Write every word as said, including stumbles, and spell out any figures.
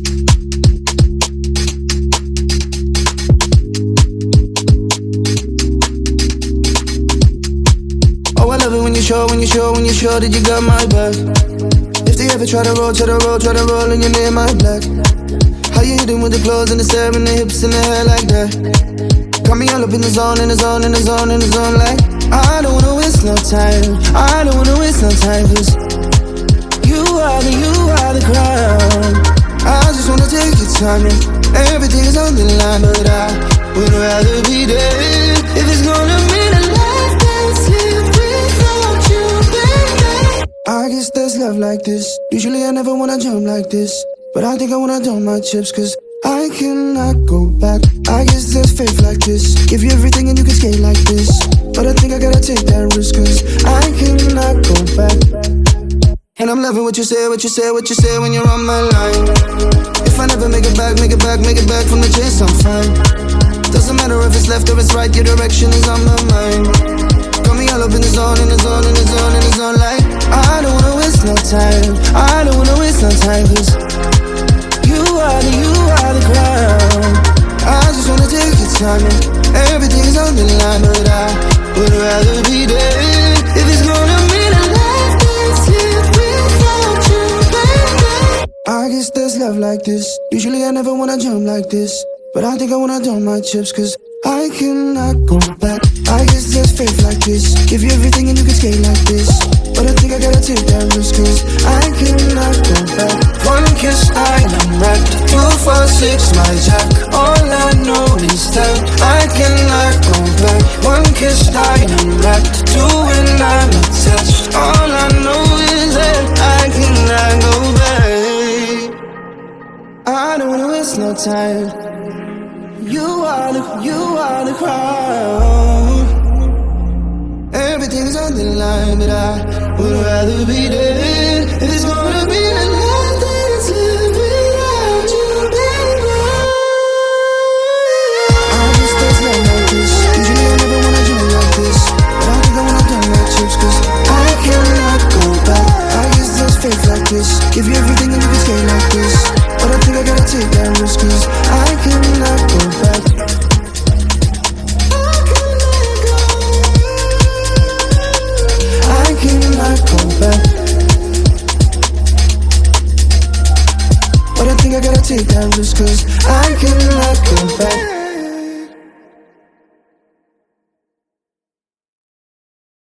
Oh, I love it when you show, when you show, when you show that you got my back. If they ever try to roll, try to roll, try to roll and your name my black. How you hit them with the clothes and the stare and the hips and the hair like that. Got me all up in the zone, in the zone, in the zone, in the zone like I don't wanna waste no time, I don't wanna waste no time. Cause you are the, you are the crown. I just wanna take your time and everything is on the line. But I would rather be there if it's gonna mean a life that's lived without you, baby. I guess there's love like this. Usually I never wanna jump like this, but I think I wanna dump my chips cause I cannot go back. I guess there's faith like this. Give you everything and you can skate like this, but I think I gotta take that risk cause I cannot go back. And I'm loving what you say, what you say, what you say when you're on my line. If I never make it back, make it back, make it back from the chase, I'm fine. Doesn't matter if it's left or it's right, your direction is on my mind. Got me all up in the zone, in the zone, in the zone, in the zone like I don't wanna waste no time, I don't wanna waste no time cause you are the, you are the crown. I just wanna take your time and everything is on the line. But I would rather be there if it's gonna mean a life that's lived without you, baby. I guess there's love like this. Usually I never wanna jump like this, but I think I wanna dump my chips cause I cannot go back. I guess there's faith like this. Give you everything and you can skate like this, but I think I gotta take that risk cause I cannot go back. One kiss, I am wrecked. Two, four, six, my jack. All I know is that I cannot go back. One kiss, I am wrecked. Two, and I'm attached. All I know is that I cannot go back. I don't wanna waste no time. You are the, you are the crown. Everything's on the line, but I would rather be there if it's gonna be the life that's lived without you, baby. I guess there's love like this. Usually I never wanna jump like this, but I think I wanna dump my chips cause I cannot go back. I guess there's faith like this. Give you everything and you can skate like this, but I think I gotta take that risk cause I cannot go back. I cannot go back, but I think I gotta take that risk cause I cannot go back.